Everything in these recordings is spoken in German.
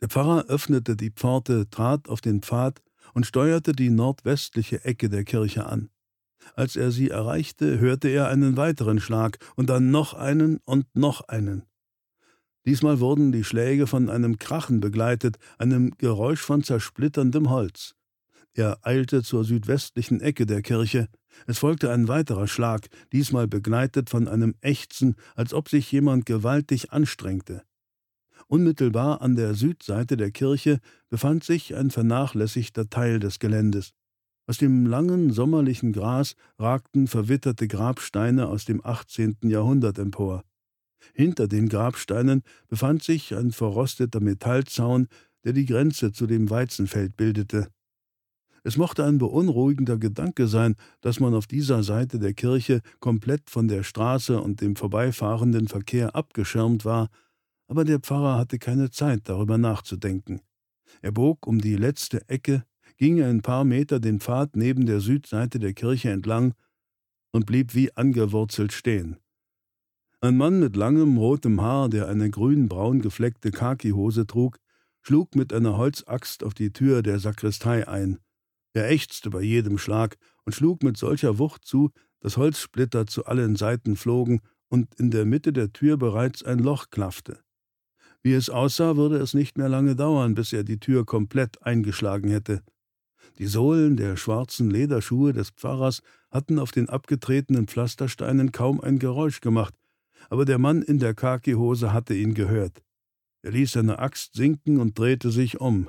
Der Pfarrer öffnete die Pforte, trat auf den Pfad und steuerte die nordwestliche Ecke der Kirche an. Als er sie erreichte, hörte er einen weiteren Schlag und dann noch einen und noch einen. Diesmal wurden die Schläge von einem Krachen begleitet, einem Geräusch von zersplitterndem Holz. Er eilte zur südwestlichen Ecke der Kirche. Es folgte ein weiterer Schlag, diesmal begleitet von einem Ächzen, als ob sich jemand gewaltig anstrengte. Unmittelbar an der Südseite der Kirche befand sich ein vernachlässigter Teil des Geländes. Aus dem langen, sommerlichen Gras ragten verwitterte Grabsteine aus dem 18. Jahrhundert empor. Hinter den Grabsteinen befand sich ein verrosteter Metallzaun, der die Grenze zu dem Weizenfeld bildete. Es mochte ein beunruhigender Gedanke sein, dass man auf dieser Seite der Kirche komplett von der Straße und dem vorbeifahrenden Verkehr abgeschirmt war, aber der Pfarrer hatte keine Zeit, darüber nachzudenken. Er bog um die letzte Ecke, ging ein paar Meter den Pfad neben der Südseite der Kirche entlang und blieb wie angewurzelt stehen. Ein Mann mit langem, rotem Haar, der eine grün-braun gefleckte Khakihose trug, schlug mit einer Holzaxt auf die Tür der Sakristei ein. Er ächzte bei jedem Schlag und schlug mit solcher Wucht zu, dass Holzsplitter zu allen Seiten flogen und in der Mitte der Tür bereits ein Loch klaffte. Wie es aussah, würde es nicht mehr lange dauern, bis er die Tür komplett eingeschlagen hätte. Die Sohlen der schwarzen Lederschuhe des Pfarrers hatten auf den abgetretenen Pflastersteinen kaum ein Geräusch gemacht, aber der Mann in der Khakihose hatte ihn gehört. Er ließ seine Axt sinken und drehte sich um.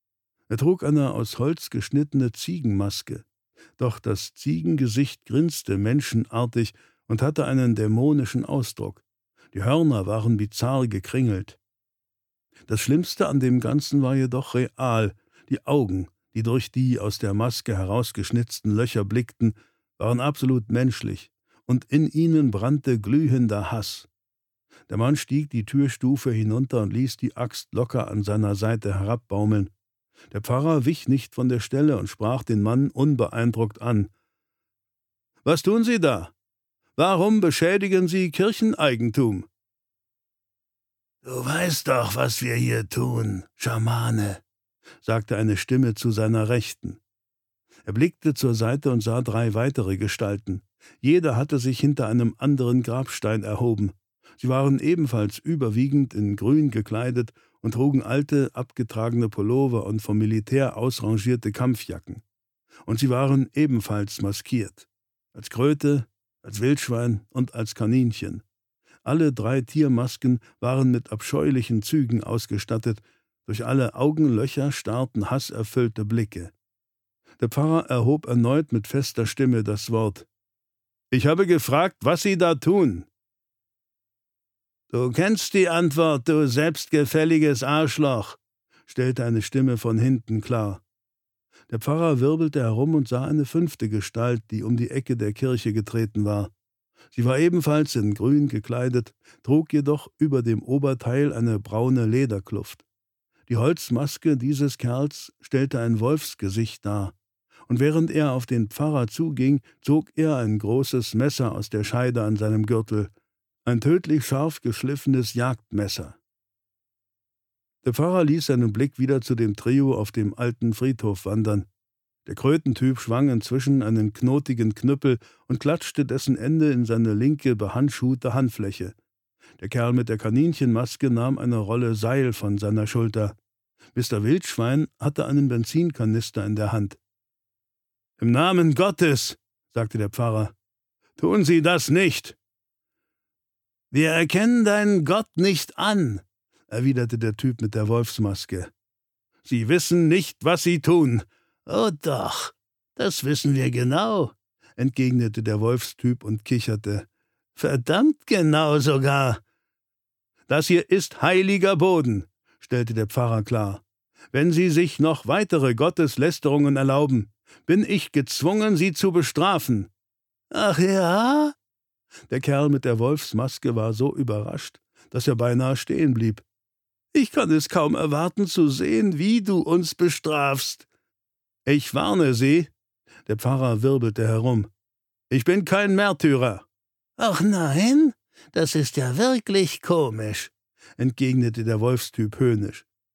Er trug eine aus Holz geschnittene Ziegenmaske, doch das Ziegengesicht grinste menschenartig und hatte einen dämonischen Ausdruck. Die Hörner waren bizarr gekringelt. Das Schlimmste an dem Ganzen war jedoch real. Die Augen, die durch die aus der Maske herausgeschnitzten Löcher blickten, waren absolut menschlich, und in ihnen brannte glühender Hass. Der Mann stieg die Türstufe hinunter und ließ die Axt locker an seiner Seite herabbaumeln. Der Pfarrer wich nicht von der Stelle und sprach den Mann unbeeindruckt an. »Was tun Sie da? Warum beschädigen Sie Kircheneigentum?« »Du weißt doch, was wir hier tun, Schamane«, sagte eine Stimme zu seiner Rechten. Er blickte zur Seite und sah 3 weitere Gestalten. Jeder hatte sich hinter einem anderen Grabstein erhoben. Sie waren ebenfalls überwiegend in Grün gekleidet und trugen alte, abgetragene Pullover und vom Militär ausrangierte Kampfjacken. Und sie waren ebenfalls maskiert. Als Kröte, als Wildschwein und als Kaninchen. Alle 3 Tiermasken waren mit abscheulichen Zügen ausgestattet. Durch alle Augenlöcher starrten hasserfüllte Blicke. Der Pfarrer erhob erneut mit fester Stimme das Wort. »Ich habe gefragt, was Sie da tun?« »Du kennst die Antwort, du selbstgefälliges Arschloch«, stellte eine Stimme von hinten klar. Der Pfarrer wirbelte herum und sah eine 5. Gestalt, die um die Ecke der Kirche getreten war. Sie war ebenfalls in Grün gekleidet, trug jedoch über dem Oberteil eine braune Lederkluft. Die Holzmaske dieses Kerls stellte ein Wolfsgesicht dar, und während er auf den Pfarrer zuging, zog er ein großes Messer aus der Scheide an seinem Gürtel, ein tödlich scharf geschliffenes Jagdmesser. Der Pfarrer ließ seinen Blick wieder zu dem Trio auf dem alten Friedhof wandern. Der Krötentyp schwang inzwischen einen knotigen Knüppel und klatschte dessen Ende in seine linke, behandschuhte Handfläche. Der Kerl mit der Kaninchenmaske nahm eine Rolle Seil von seiner Schulter. Mr. Wildschwein hatte einen Benzinkanister in der Hand. »Im Namen Gottes«, sagte der Pfarrer, »tun Sie das nicht!« »Wir erkennen deinen Gott nicht an«, erwiderte der Typ mit der Wolfsmaske. »Sie wissen nicht, was Sie tun.« »Oh doch, das wissen wir genau«, entgegnete der Wolfstyp und kicherte. »Verdammt genau sogar.« »Das hier ist heiliger Boden«, stellte der Pfarrer klar. »Wenn Sie sich noch weitere Gotteslästerungen erlauben, bin ich gezwungen, Sie zu bestrafen.« »Ach ja?« Der Kerl mit der Wolfsmaske war so überrascht, dass er beinahe stehen blieb. »Ich kann es kaum erwarten zu sehen, wie du uns bestrafst.« »Ich warne Sie«, der Pfarrer wirbelte herum, »ich bin kein Märtyrer.« »Ach nein, das ist ja wirklich komisch«, entgegnete der Wolfstyp höhnisch.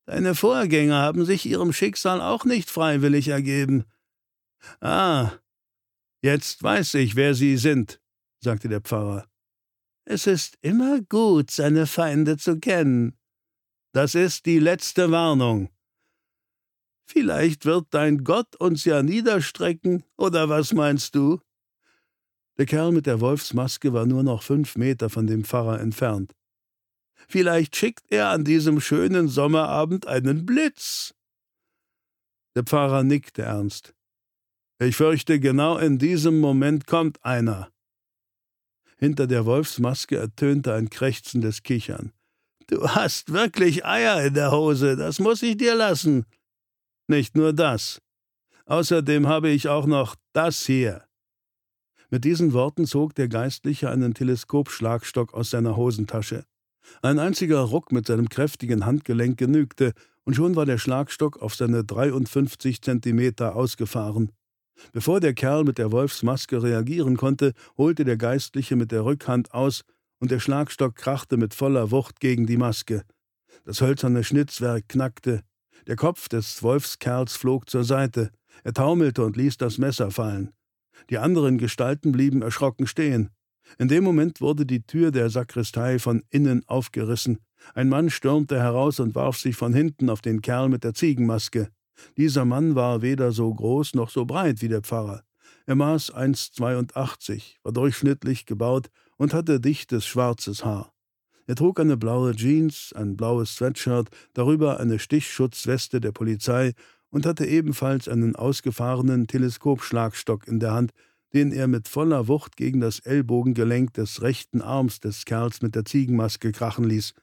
Deine Vorgänger haben sich ihrem Schicksal auch nicht freiwillig ergeben. »Ah, jetzt weiß ich, wer Sie sind«, sagte der Pfarrer. »Es ist immer gut, seine Feinde zu kennen. Das ist die letzte Warnung. Vielleicht wird dein Gott uns ja niederstrecken, oder was meinst du?« Der Kerl mit der Wolfsmaske war nur noch 5 Meter von dem Pfarrer entfernt. »Vielleicht schickt er an diesem schönen Sommerabend einen Blitz.« Der Pfarrer nickte ernst. »Ich fürchte, genau in diesem Moment kommt einer.« Hinter der Wolfsmaske ertönte ein krächzendes Kichern. »Du hast wirklich Eier in der Hose, das muss ich dir lassen.« »Nicht nur das. Außerdem habe ich auch noch das hier.« Mit diesen Worten zog der Geistliche einen Teleskopschlagstock aus seiner Hosentasche. Ein einziger Ruck mit seinem kräftigen Handgelenk genügte, und schon war der Schlagstock auf seine 53 Zentimeter ausgefahren. Bevor der Kerl mit der Wolfsmaske reagieren konnte, holte der Geistliche mit der Rückhand aus, und der Schlagstock krachte mit voller Wucht gegen die Maske. Das hölzerne Schnitzwerk knackte. Der Kopf des Wolfskerls flog zur Seite. Er taumelte und ließ das Messer fallen. Die anderen Gestalten blieben erschrocken stehen. In dem Moment wurde die Tür der Sakristei von innen aufgerissen. Ein Mann stürmte heraus und warf sich von hinten auf den Kerl mit der Ziegenmaske. Dieser Mann war weder so groß noch so breit wie der Pfarrer. Er maß 1,82, war durchschnittlich gebaut und hatte dichtes schwarzes Haar. Er trug eine blaue Jeans, ein blaues Sweatshirt, darüber eine Stichschutzweste der Polizei und hatte ebenfalls einen ausgefahrenen Teleskopschlagstock in der Hand, den er mit voller Wucht gegen das Ellbogengelenk des rechten Arms des Kerls mit der Ziegenmaske krachen ließ.